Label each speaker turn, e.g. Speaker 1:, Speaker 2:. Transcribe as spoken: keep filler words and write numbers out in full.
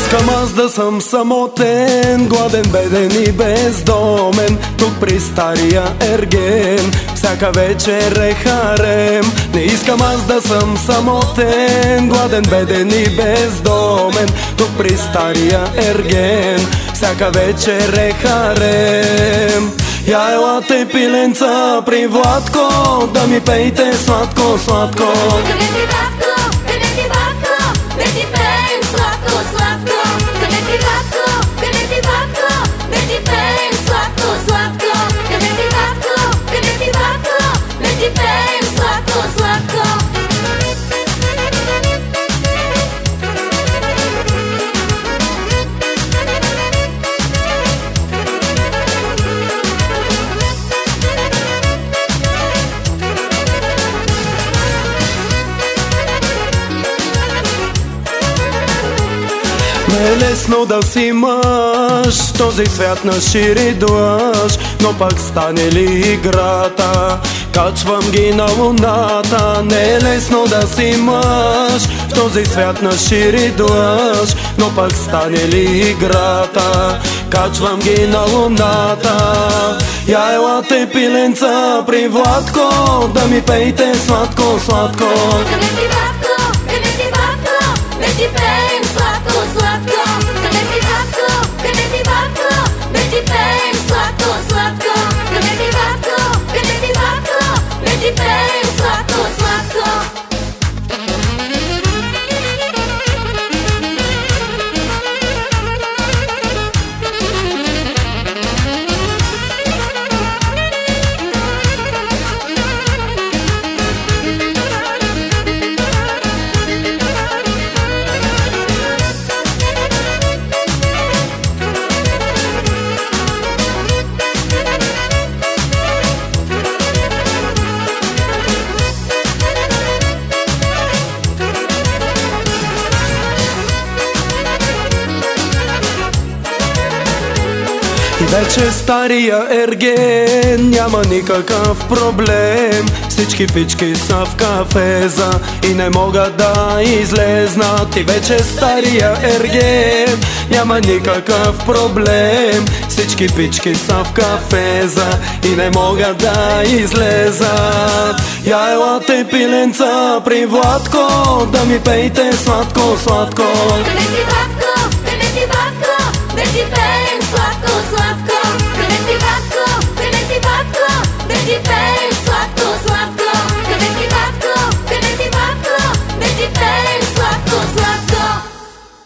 Speaker 1: искам аз да съм самотен, гладен, беден и бездомен, тук при стария ерген, всяка вечер е харем. Не искам аз да съм самотен, гладен, беден и бездомен, тук при стария ерген, всяка вечер е харем. Я елате, пиленца, при Владко, да ми пейте сладко, сладко.
Speaker 2: Къде си, Владко? Къде си, Владко? Да ти пеем сладко, сладко. Къде си, Владко? Къде си, Владко? Да ти пеем сладко, сладко. Къде си, Владко? Къде си, Владко? Да ти пеем сладко, сладко.
Speaker 1: Не е лесно да си мъж, този свят на шири длъж, но пак стане ли играта, качвам ги на луната. Не е лесно да си мъж, в този свят на шири длъж, но пак стане ли играта, качвам ги на луната. Я елате, пиленца, при Владко, да ми пейте сладко, сладко.
Speaker 2: Къде си, Владко? Къде си, Владко? Да ти пеем сладко, сладко. Къде си, Владко? Къде си, Владко? Да ти пеем сладко, сладко. Къде си, Владко? Къде си, Владко? Да ти пеем сладко, сладко.
Speaker 1: И вече стария ерген няма никакъв проблем, всички пички са в кафеза и не могат да излезнат. И вече стария ерген няма никакъв проблем, всички пички са в кафеза и не могат да излезат. Я елате, пиленца, при Владко, да ми пейте сладко, сладко.
Speaker 2: Къде